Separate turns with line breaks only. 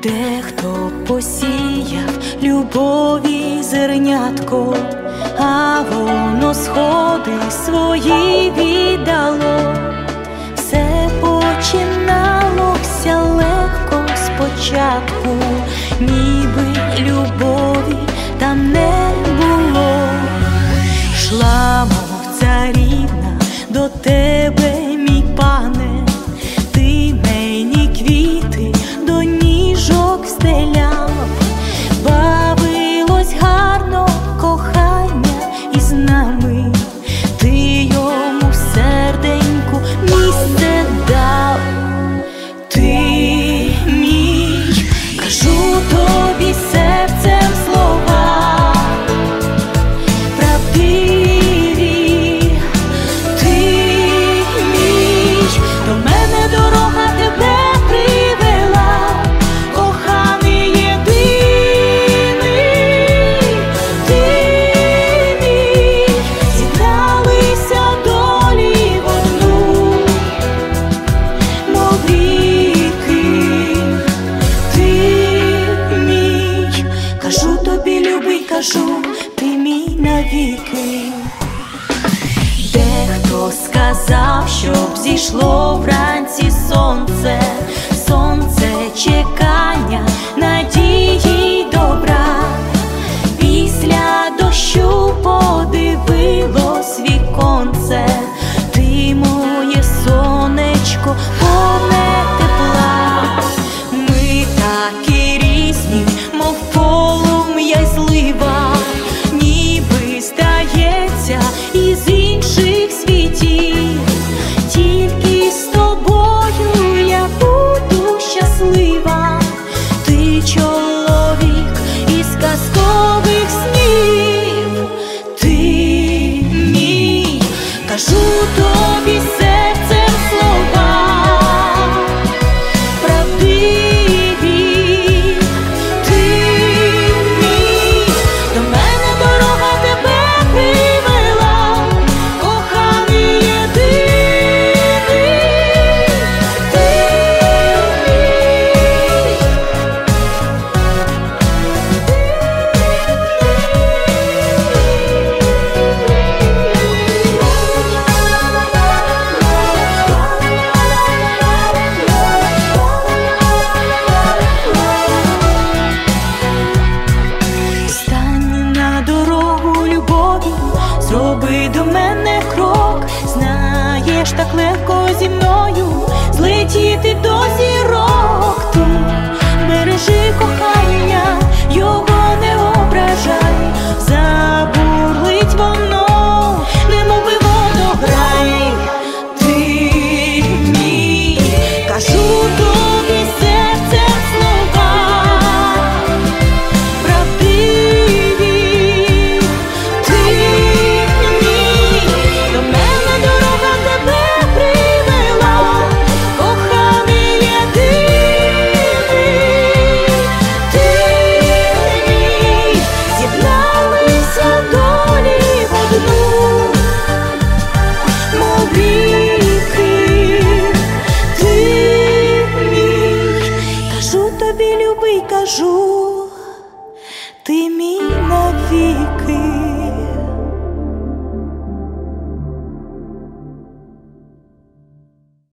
Дехто посіяв любові зернятко, а воно сходи свої віддало. Все починалося легко спочатку, ніби любові там не було. Шла, мов царівна, до тебе, мій пане, ти мені квіти до ніжок стеляв. Бавилось гарно кохання із нами, ти йому в серденьку місце дав. Ти мій, кажу тобі серцем слова правдиві. Ти мій, до мене дорога тебе привела, коханий єдиний. Ти мій, зібралися долі в одну, мов ріки. Ти мій, кажу тобі, любий, кажу, ти мій навіки. Дехто сказав, щоб зійшло вранці сонце, сонце чекання, надії й добра. Після дощу подивилось віконце, ти моє сонечко, повне тепла. Ми такі різні, мов полум'я й злива, ніби здається із інших світів. Тільки з тобою я буду щаслива. Ти чоловік із казкових снів. Ти мій, кажу тобі серцем слова правдиві. Ти мій, до мене дорога тебе привела, коханий єдиний. Ти стань на дорогу любові, зроби до мене крок. Знаєш, так легко зі мною злетіти